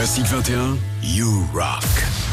Classique 21, You Rock.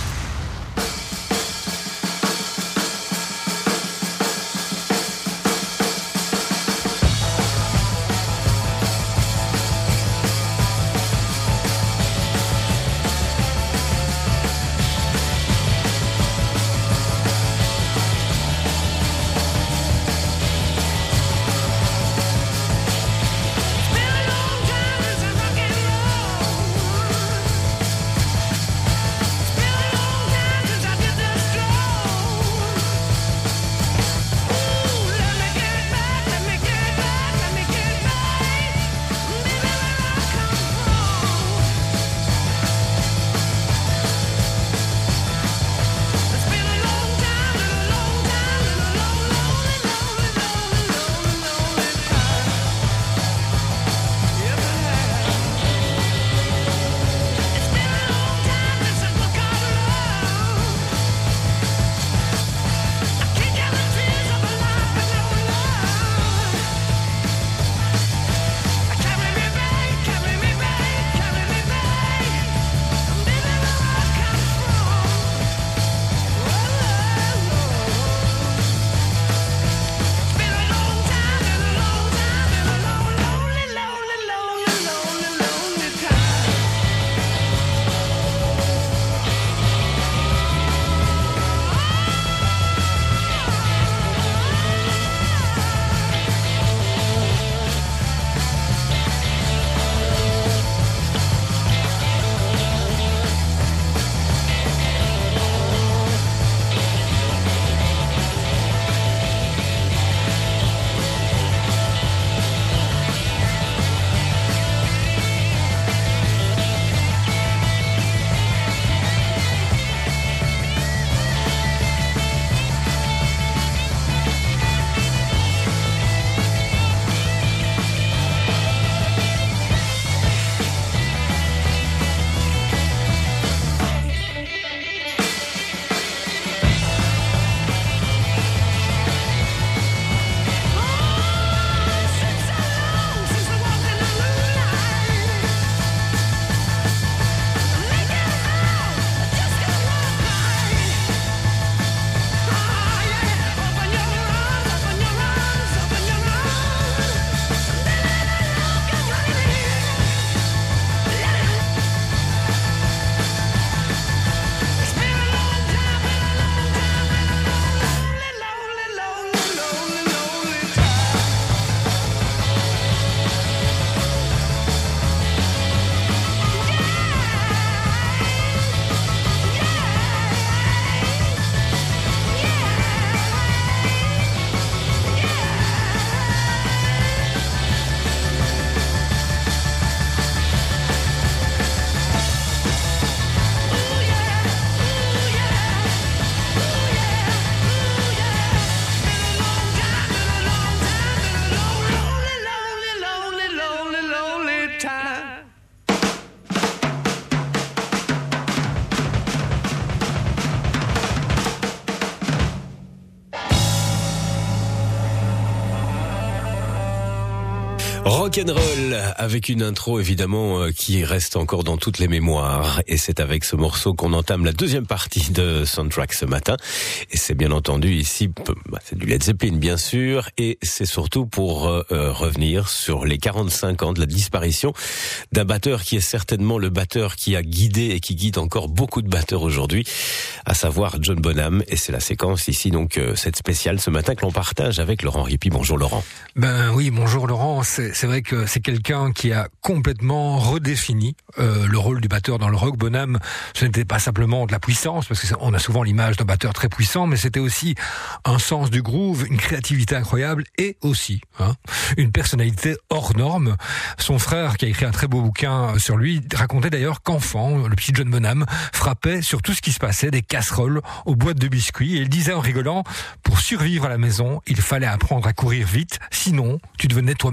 Rock'n'roll avec une intro évidemment qui reste encore dans toutes les mémoires, et c'est avec ce morceau qu'on entame la deuxième partie de Soundtrack ce matin, et c'est bien entendu ici, c'est du Led Zeppelin bien sûr, et c'est surtout pour revenir sur les 45 ans de la disparition d'un batteur qui est certainement le batteur qui a guidé et qui guide encore beaucoup de batteurs aujourd'hui, à savoir John Bonham, et c'est la séquence ici donc cette spéciale ce matin que l'on partage avec Laurent Rippy. Bonjour Laurent. Ben oui, bonjour Laurent. C'est vrai que c'est quelqu'un qui a complètement redéfini le rôle du batteur dans le rock. Bonham, ce n'était pas simplement de la puissance, parce qu'on a souvent l'image d'un batteur très puissant, mais c'était aussi un sens du groove, une créativité incroyable, et aussi une personnalité hors norme. Son frère, qui a écrit un très beau bouquin sur lui, racontait d'ailleurs qu'enfant, le petit John Bonham frappait sur tout ce qui se passait, des casseroles aux boîtes de biscuits, et il disait en rigolant, pour survivre à la maison, il fallait apprendre à courir vite, sinon tu devenais toi-même une sabate.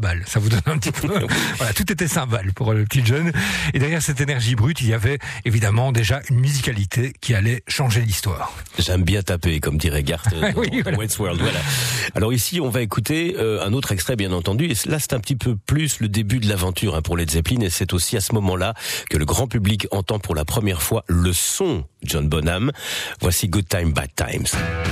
cymbales. Ça vous donne un petit peu. Voilà, tout était cymbales pour le petit jeune. Et derrière cette énergie brute, il y avait évidemment déjà une musicalité qui allait changer l'histoire. J'aime bien taper, comme dirait Garth oui, voilà. Wayne's World. Voilà. Alors ici, on va écouter un autre extrait, bien entendu. Et là, c'est un petit peu plus le début de l'aventure pour Led Zeppelin. Et c'est aussi à ce moment-là que le grand public entend pour la première fois le son John Bonham. Voici Good Time, Bad Times.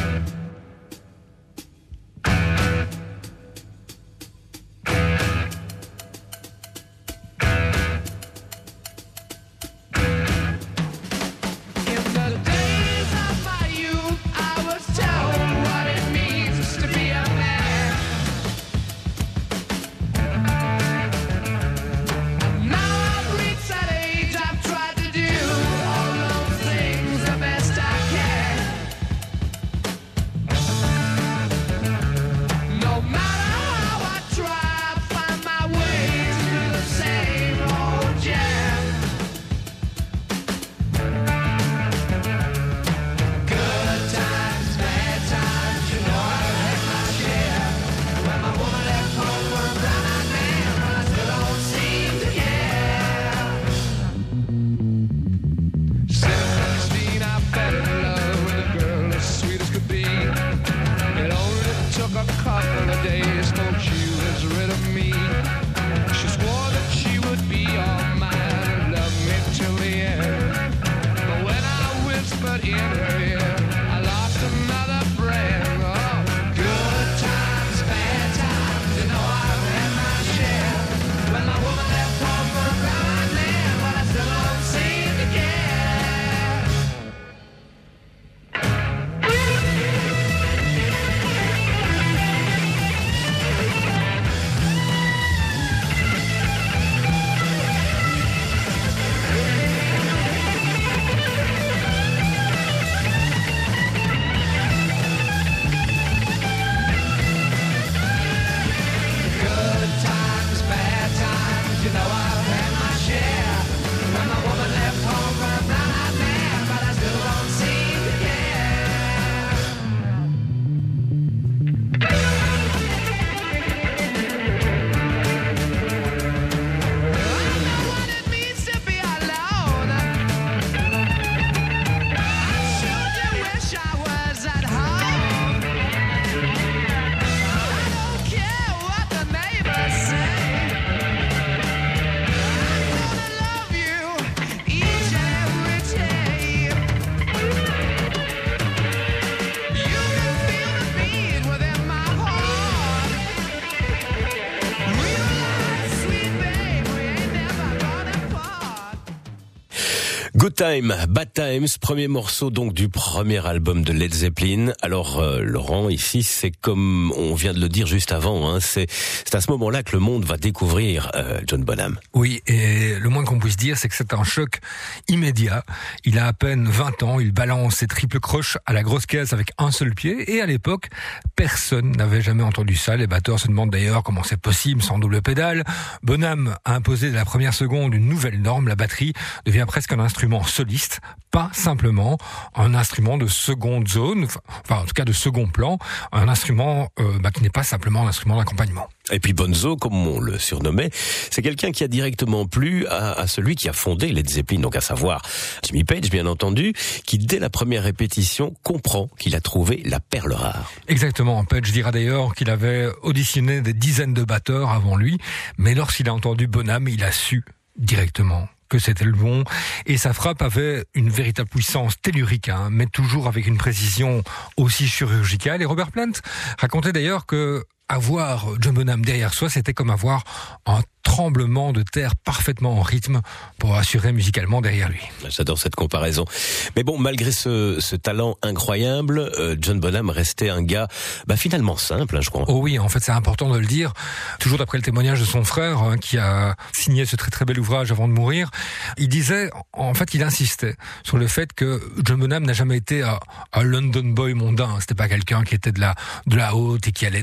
Good Time, Bad Times, premier morceau donc du premier album de Led Zeppelin. Alors Laurent, ici c'est comme on vient de le dire juste avant, c'est à ce moment-là que le monde va découvrir John Bonham. Oui, et le moins qu'on puisse dire, c'est que c'est un choc immédiat. Il a à peine 20 ans, il balance ses triples croches à la grosse caisse avec un seul pied, et à l'époque, personne n'avait jamais entendu ça. Les batteurs se demandent d'ailleurs comment c'est possible sans double pédale. Bonham a imposé dès la première seconde une nouvelle norme, la batterie devient presque un instrument soliste, pas simplement un instrument de seconde zone, enfin en tout cas de second plan, un instrument qui n'est pas simplement un instrument d'accompagnement. Et puis Bonzo, comme on le surnommait, c'est quelqu'un qui a directement plu à celui qui a fondé Led Zeppelin, donc à savoir Jimmy Page, bien entendu, qui dès la première répétition comprend qu'il a trouvé la perle rare. Exactement. Page dira d'ailleurs qu'il avait auditionné des dizaines de batteurs avant lui, mais lorsqu'il a entendu Bonham, il a su directement que c'était le bon, et sa frappe avait une véritable puissance tellurique, mais toujours avec une précision aussi chirurgicale. Et Robert Plant racontait d'ailleurs que avoir John Bonham derrière soi, c'était comme avoir un tremblement de terre parfaitement en rythme pour assurer musicalement derrière lui. J'adore cette comparaison. Mais bon, malgré ce talent incroyable, John Bonham restait un gars finalement simple, je crois. Oh oui, en fait c'est important de le dire. Toujours d'après le témoignage de son frère, qui a signé ce très très bel ouvrage avant de mourir, il disait, en fait il insistait sur le fait que John Bonham n'a jamais été un London boy mondain. C'était pas quelqu'un qui était de la haute et qui allait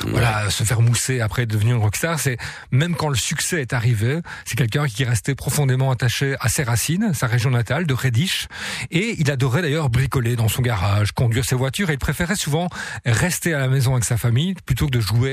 se faire mousser après devenir une rockstar. C'est même quand le succès est arrivé, c'est quelqu'un qui restait profondément attaché à ses racines, sa région natale de Redditch, et il adorait d'ailleurs bricoler dans son garage, conduire ses voitures, et il préférait souvent rester à la maison avec sa famille plutôt que de jouer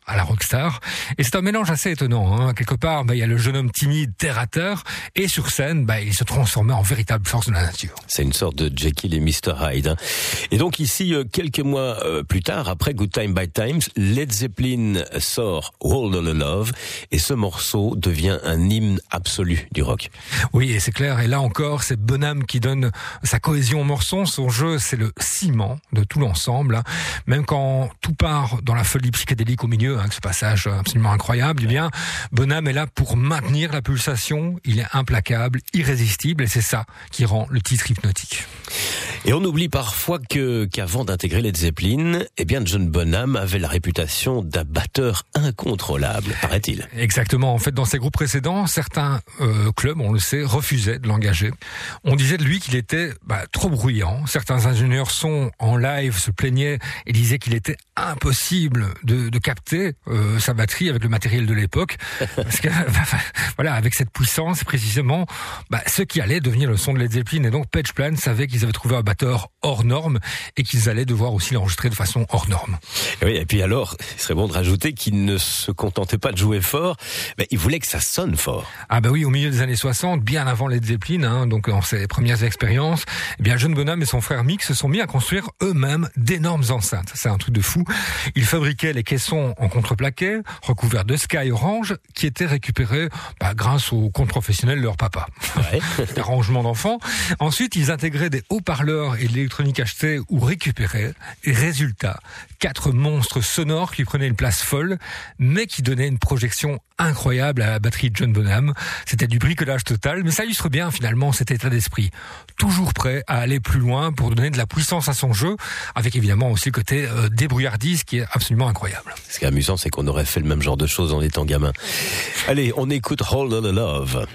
à la rockstar. Et c'est un mélange assez étonnant, hein. Quelque part, il y a le jeune homme timide, terre à terre, et sur scène, il se transformait en véritable force de la nature. C'est une sorte de Jekyll et Mr Hyde, hein. Et donc ici, quelques mois plus tard, après Good Time Bad Times, Led Zeppelin sort Hold on the Love, et ce morceau devient un hymne absolu du rock. Oui, et c'est clair, et là encore, c'est Bonham qui donne sa cohésion au morceau. Son jeu, c'est le ciment de tout l'ensemble, hein. Même quand tout part dans la folie psychédélique au milieu, hein, ce passage absolument incroyable, eh bien, Bonham est là pour maintenir la pulsation. Il est implacable, irrésistible, et c'est ça qui rend le titre hypnotique. Et on oublie parfois qu'avant d'intégrer Led Zeppelin, eh bien John Bonham avait la réputation d'un batteur incontrôlable, paraît-il. Exactement. En fait, dans ses groupes précédents, certains clubs, on le sait, refusaient de l'engager. On disait de lui qu'il était trop bruyant. Certains ingénieurs son en live se plaignaient et disaient qu'il était impossible de capter sa batterie avec le matériel de l'époque, parce que voilà, avec cette puissance précisément, ce qui allait devenir le son de Led Zeppelin. Et donc Page Plant savait qu'ils avaient trouvé un batteur hors norme et qu'ils allaient devoir aussi l'enregistrer de façon hors norme. Oui, et puis alors, il serait bon de rajouter qu'il ne se contentait pas de jouer fort, mais il voulait que ça sonne fort. Ah oui, au milieu des années 60, bien avant Led Zeppelin, hein, donc dans ses premières expériences, eh bien John Bonham et son frère Mick se sont mis à construire eux-mêmes d'énormes enceintes. C'est un truc de fou. Ils fabriquaient les caissons en contreplaqué, recouverts de sky orange, qui étaient récupérés grâce aux comptes professionnels de leur papa. Ouais. C'était un rangement d'enfants. Ensuite, ils intégraient des haut-parleurs et de l'électronique achetée ou récupérée. Et résultat, 4 monstres sonores qui prenaient une place folle, mais qui donnaient une projection incroyable à la batterie de John Bonham. C'était du bricolage total, mais ça illustre bien finalement cet état d'esprit. Toujours prêt à aller plus loin pour donner de la puissance à son jeu, avec évidemment aussi le côté débrouillardise qui est absolument incroyable. Ce qui est amusant, c'est qu'on aurait fait le même genre de choses en étant gamin. Allez, on écoute Hold on the Love.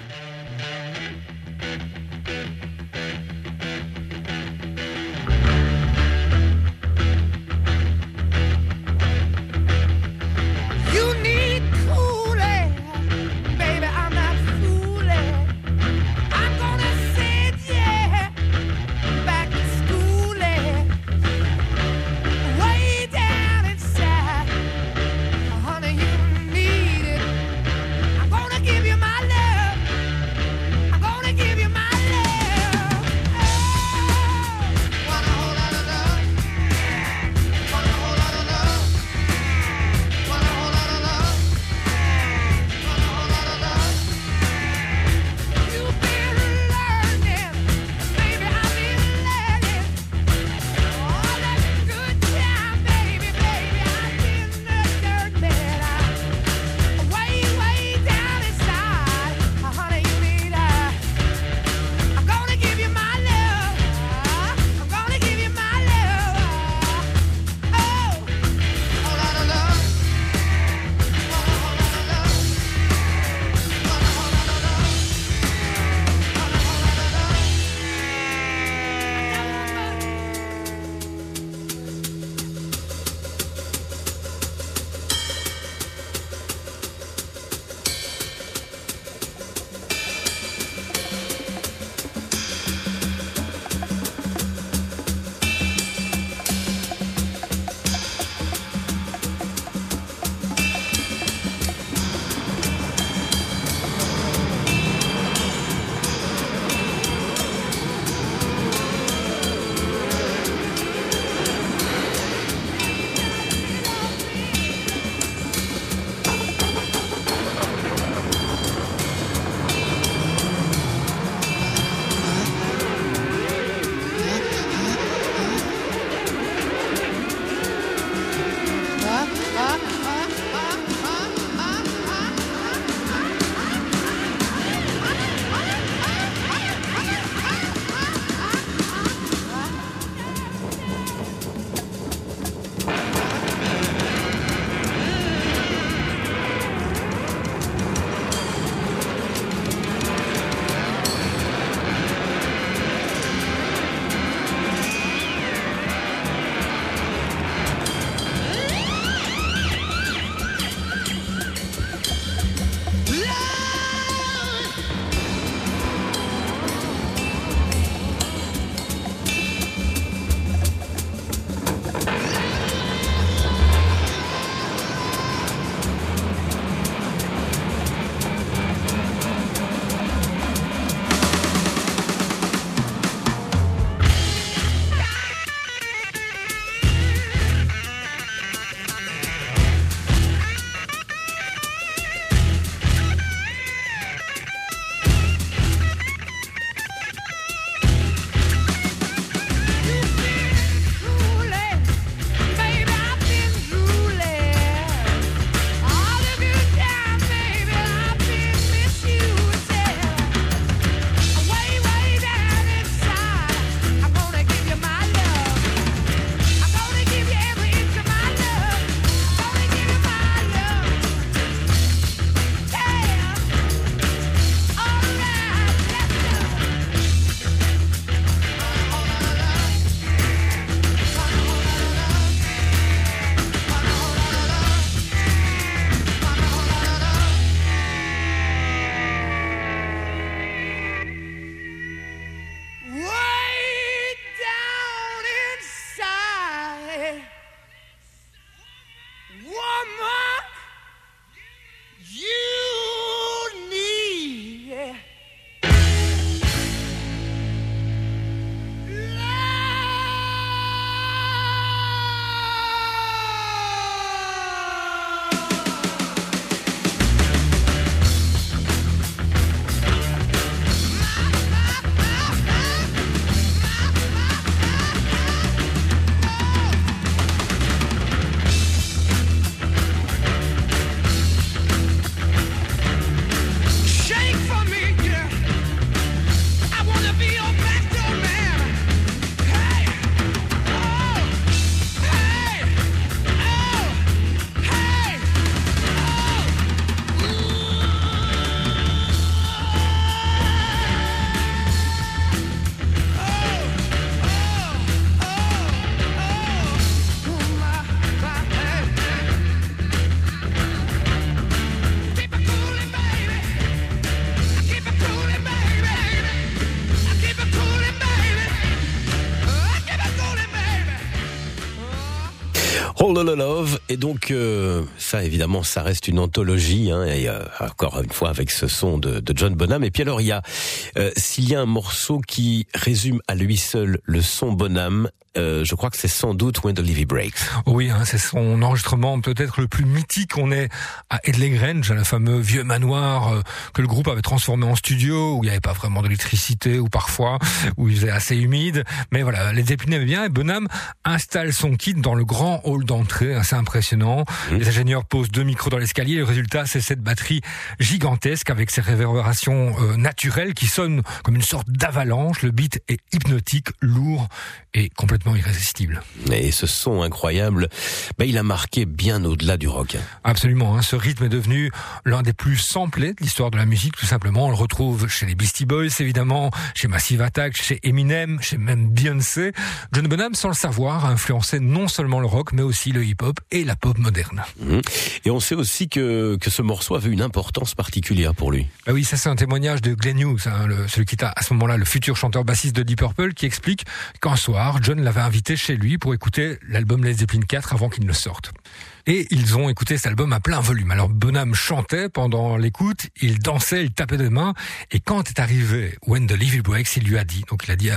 All the Love, et donc ça évidemment ça reste une anthologie, hein, et encore une fois avec ce son de John Bonham. Et puis alors il y a s'il y a un morceau qui résume à lui seul le son Bonham, je crois que c'est sans doute When the Levee Breaks. Oui, hein, c'est son enregistrement peut-être le plus mythique. On est à Headley Grange, le fameux vieux manoir que le groupe avait transformé en studio, où il n'y avait pas vraiment d'électricité, ou parfois où il faisait assez humide. Mais voilà, les Zeppelin aimaient bien, et Bonham installe son kit dans le grand hall d'entrée, assez impressionnant. Les ingénieurs posent 2 micros dans l'escalier. Le résultat, c'est cette batterie gigantesque avec ses réverbérations naturelles qui sonnent comme une sorte d'avalanche. Le beat est hypnotique, lourd et complètement irrésistible. Et ce son incroyable, il a marqué bien au-delà du rock. Absolument, hein. Ce rythme est devenu l'un des plus samplés de l'histoire de la musique, tout simplement. On le retrouve chez les Beastie Boys, évidemment, chez Massive Attack, chez Eminem, chez même Beyoncé. John Bonham, sans le savoir, a influencé non seulement le rock, mais aussi le hip-hop et la pop moderne. Et on sait aussi que ce morceau avait une importance particulière pour lui. Ah oui, ça c'est un témoignage de Glenn Hughes, hein, celui qui était à ce moment-là le futur chanteur-bassiste de Deep Purple, qui explique qu'un soir, John l'avait invité chez lui pour écouter l'album Led Zeppelin 4 avant qu'il ne sorte. Et ils ont écouté cet album à plein volume. Alors Bonham chantait pendant l'écoute, il dansait, il tapait des mains, et quand est arrivé When the Levee Breaks, il lui a dit, donc il a dit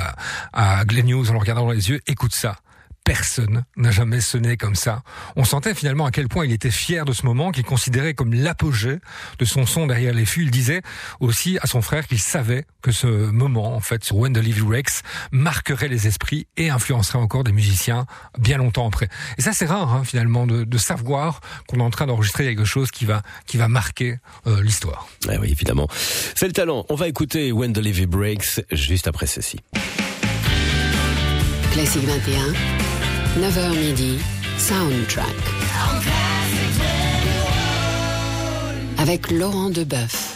à Glenn Hughes en le regardant dans les yeux, écoute ça. Personne n'a jamais sonné comme ça. On sentait finalement à quel point il était fier de ce moment, qu'il considérait comme l'apogée de son son derrière les fûts. Il disait aussi à son frère qu'il savait que ce moment, en fait, sur When the Levee Breaks, marquerait les esprits et influencerait encore des musiciens bien longtemps après. Et ça, c'est rare, hein, finalement, de savoir qu'on est en train d'enregistrer quelque chose qui va marquer l'histoire. Ah oui, évidemment. C'est le talent. On va écouter When the Levee Breaks juste après ceci. Classique 21. 9h midi, Soundtrack. Avec Laurent Deboeuf.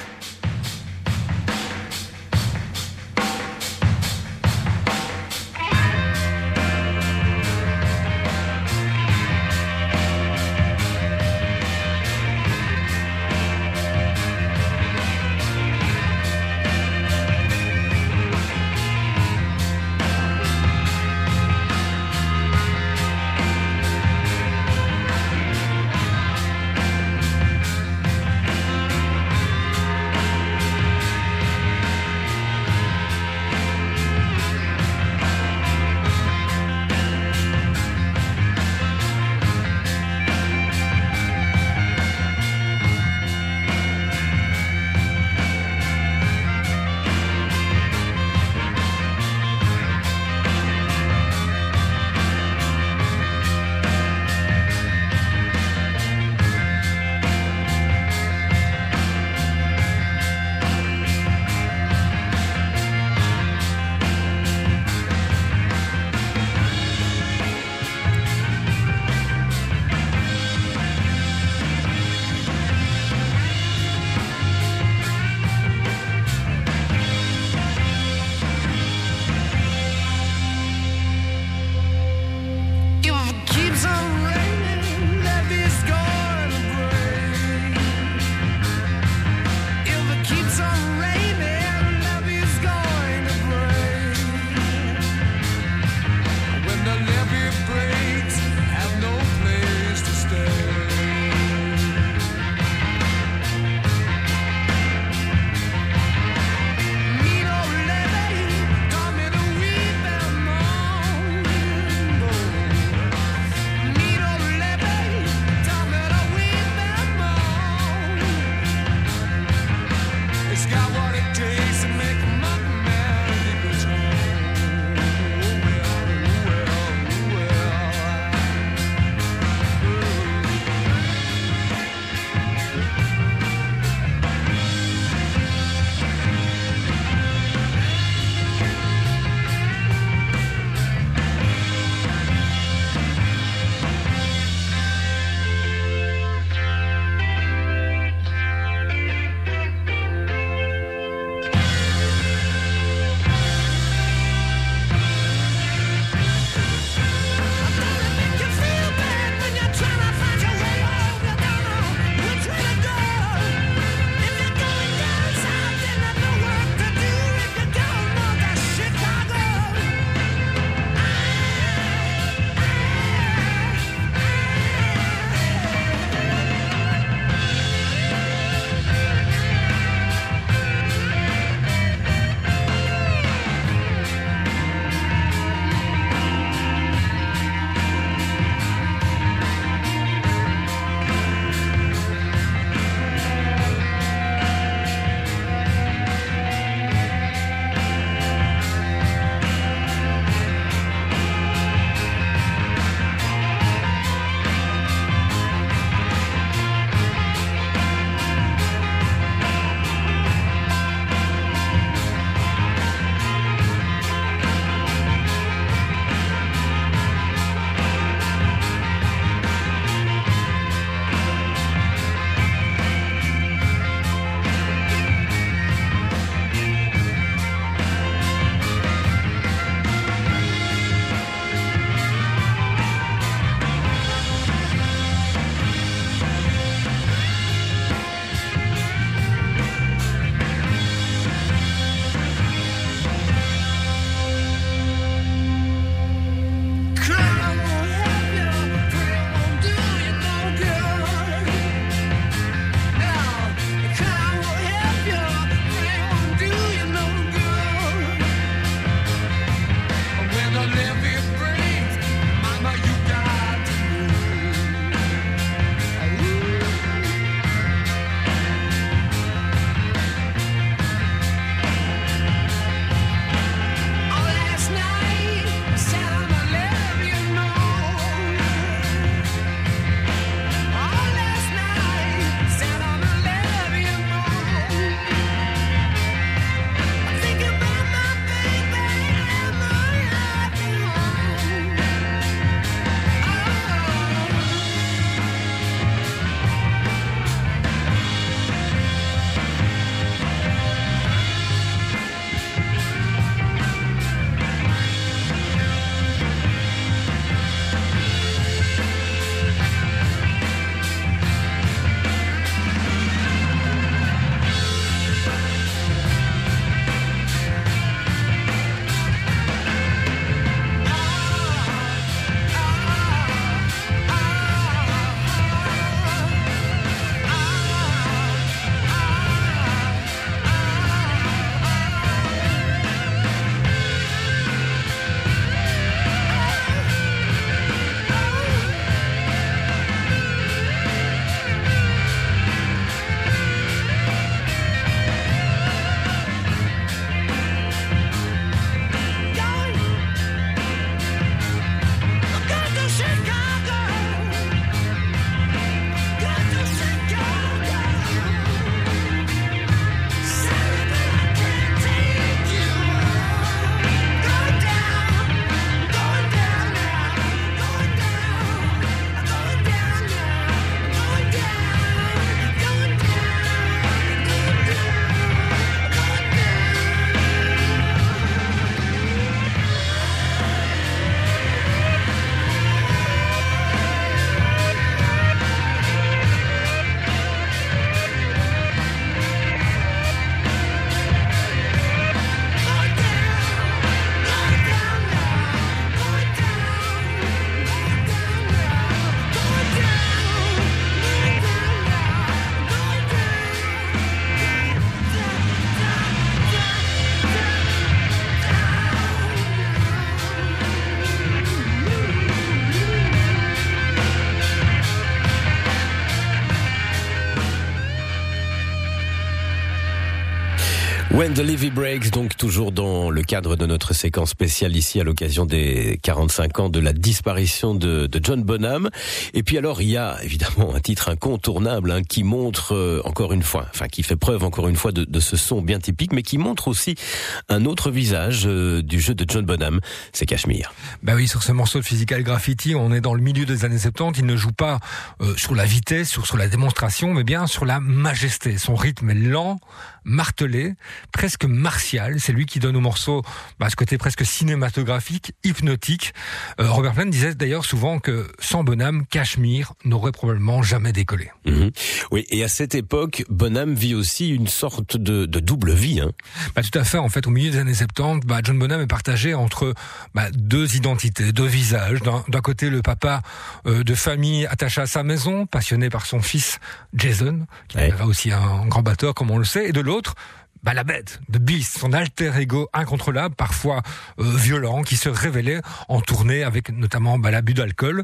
When the Levee Breaks, donc toujours dans le cadre de notre séquence spéciale ici à l'occasion des 45 ans de la disparition de John Bonham. Et puis alors il y a évidemment un titre incontournable qui montre encore une fois, qui fait preuve encore une fois de ce son bien typique, mais qui montre aussi un autre visage du jeu de John Bonham, c'est Kashmir. Bah oui, sur ce morceau de Physical Graffiti, on est dans le milieu des années 70, il ne joue pas sur la vitesse, sur la démonstration, mais bien sur la majesté. Son rythme est lent, martelé, presque martial. C'est lui qui donne au morceau ce côté presque cinématographique, hypnotique. Robert Plant disait d'ailleurs souvent que sans Bonham, Kashmir n'aurait probablement jamais décollé. Mmh. Oui, et à cette époque, Bonham vit aussi une sorte de double vie. Tout à fait. En fait, au milieu des années 70, John Bonham est partagé entre deux identités, deux visages. D'un côté, le papa de famille attaché à sa maison, passionné par son fils Jason, qui est aussi un grand batteur, comme on le sait, et de l'autre, la bête, The Beast, son alter ego incontrôlable, parfois violent, qui se révélait en tournée avec notamment l'abus d'alcool.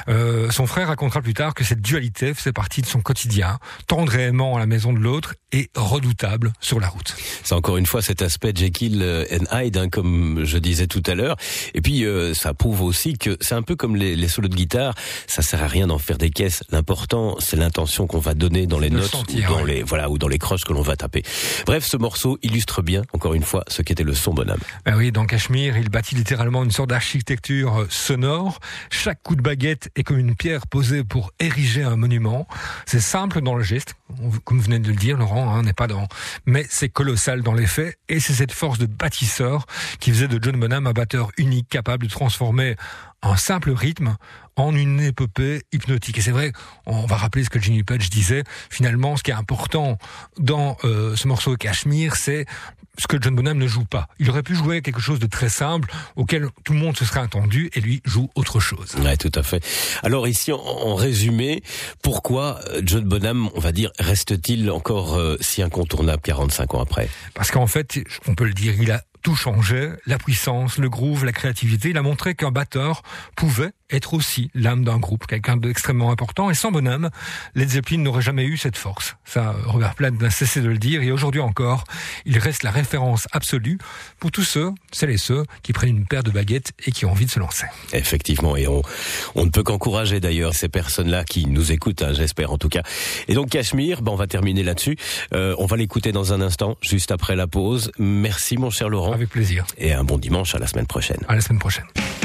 Son frère racontera plus tard que cette dualité faisait partie de son quotidien, tendre et aimant à la maison de l'autre et redoutable sur la route. C'est encore une fois cet aspect Jekyll and Hyde, comme je disais tout à l'heure. Et puis ça prouve aussi que c'est un peu comme les solos de guitare, ça sert à rien d'en faire des caisses. L'important, c'est l'intention qu'on va donner dans les notes ou dans les croches que l'on va taper. Bref, ce morceau illustre bien, encore une fois, ce qu'était le son Bonham. Oui, dans Kashmir, il bâtit littéralement une sorte d'architecture sonore. Chaque coup de baguette est comme une pierre posée pour ériger un monument. C'est simple dans le geste, comme vous venez de le dire, Laurent, on n'est pas dans... Mais c'est colossal dans les faits, et c'est cette force de bâtisseur qui faisait de John Bonham un batteur unique, capable de transformer un simple rythme en une épopée hypnotique. Et c'est vrai, on va rappeler ce que Jimmy Page disait, finalement, ce qui est important dans ce morceau Kashmir, c'est ce que John Bonham ne joue pas. Il aurait pu jouer quelque chose de très simple, auquel tout le monde se serait attendu, et lui joue autre chose. Ouais, tout à fait. Alors ici, en résumé, pourquoi John Bonham, on va dire, reste-t-il encore si incontournable 45 ans après ? Parce qu'en fait, on peut le dire, il a tout changé, la puissance, le groove, la créativité. Il a montré qu'un batteur pouvait être aussi l'âme d'un groupe, quelqu'un d'extrêmement important. Et sans Bonham, Led Zeppelin n'aurait jamais eu cette force. Ça, Robert Plant n'a cessé de le dire. Et aujourd'hui encore, il reste la référence absolue pour tous celles et ceux qui prennent une paire de baguettes et qui ont envie de se lancer. Effectivement, et on ne peut qu'encourager d'ailleurs ces personnes-là qui nous écoutent, j'espère en tout cas. Et donc Kashmir, on va terminer là-dessus. On va l'écouter dans un instant, juste après la pause. Merci mon cher Laurent. Avec plaisir. Et un bon dimanche, à la semaine prochaine. À la semaine prochaine.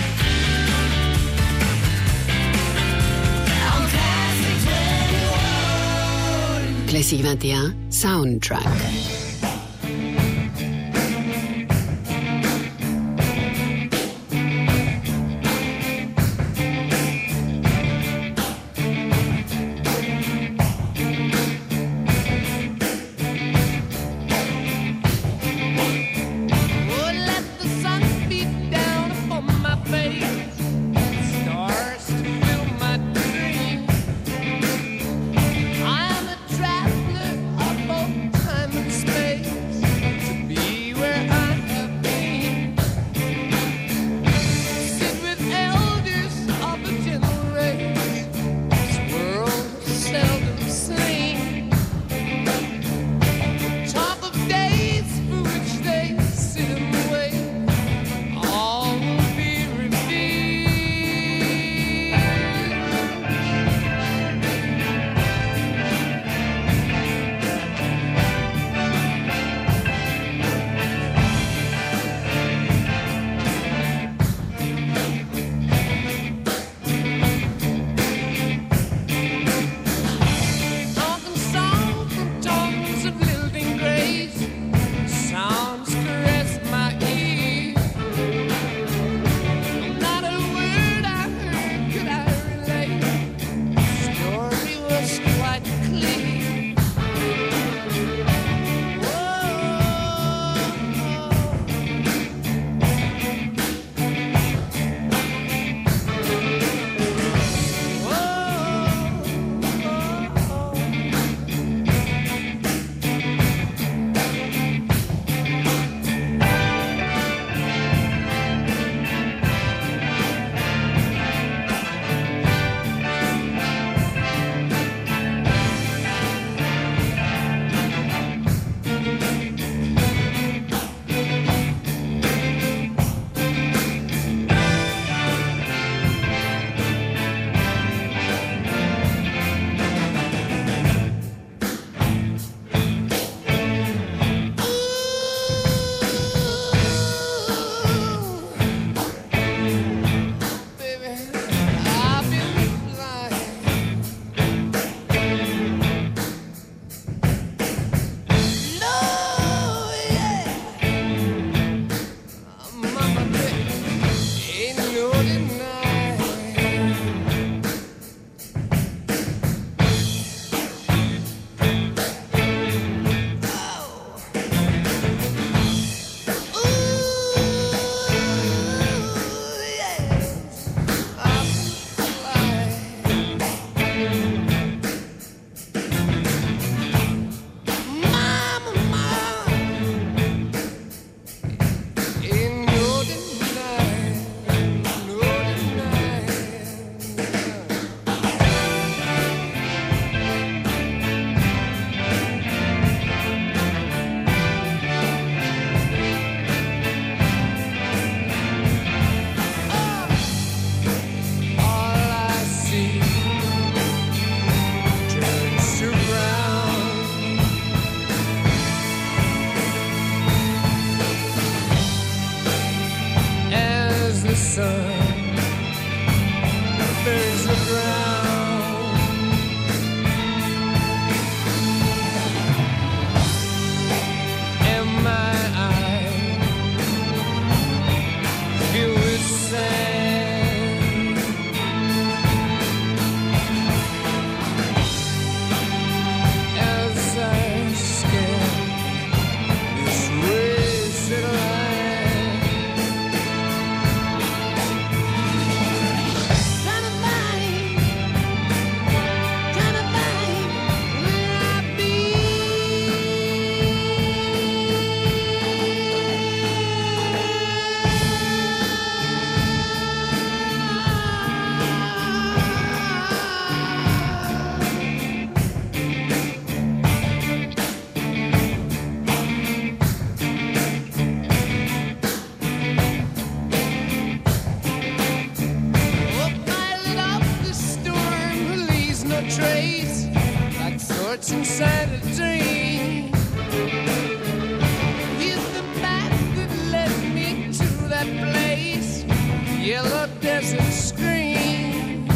Classique 21, Soundtrack. I'm a traveler of both time and space. what's inside a dream. He's the path that led me to that place, yellow desert screen.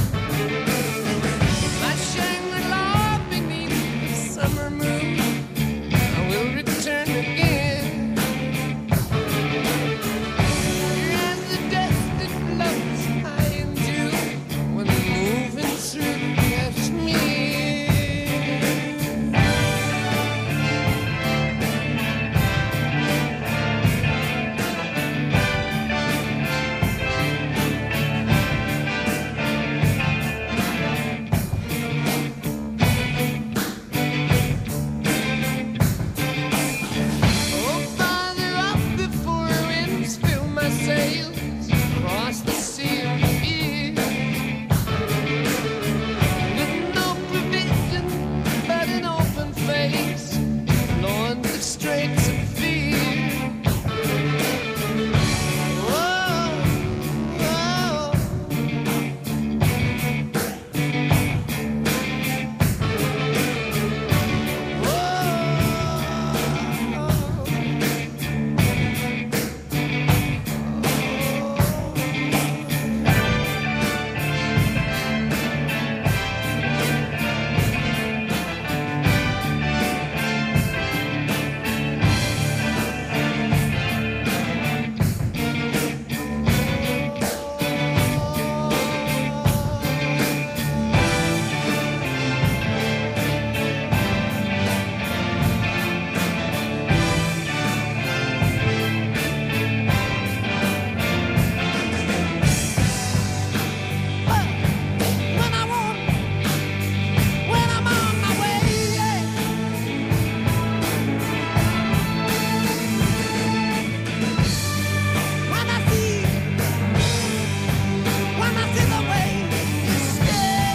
My Shangri-La beneath the summer moon, I will return again. You're as the dust that floats high into when moving through Kashmir. Oh, farther up before winds fill my sails, across the sea of fear, with no provision but an open face, knowing the straits of fear. Whoa, whoa. When I want, when I'm on my way, yeah. When I see the way you stay.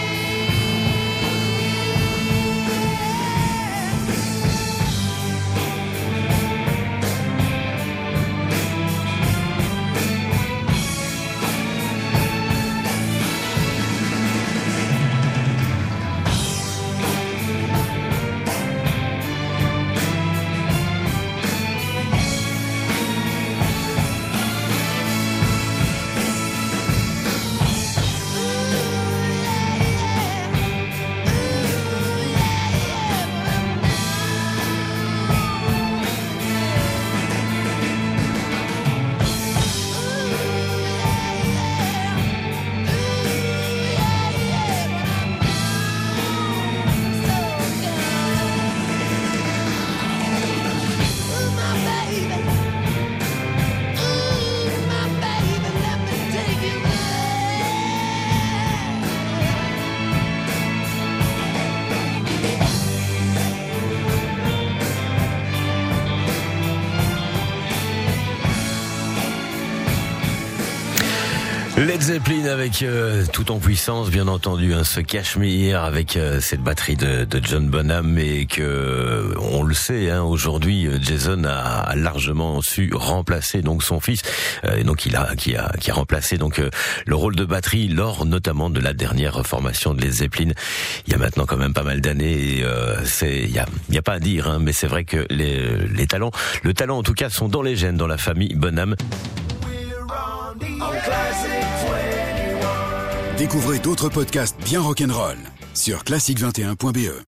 Led Zeppelin avec tout en puissance, bien entendu, ce Cashmere avec cette batterie de John Bonham, et que on le sait, aujourd'hui Jason a largement su remplacer donc son fils, et donc qui a remplacé donc le rôle de batterie lors notamment de la dernière formation de Led Zeppelin. Il y a maintenant quand même pas mal d'années, et il y a pas à dire, mais c'est vrai que le talent en tout cas sont dans les gènes, dans la famille Bonham. Découvrez d'autres podcasts bien rock'n'roll sur classique21.be.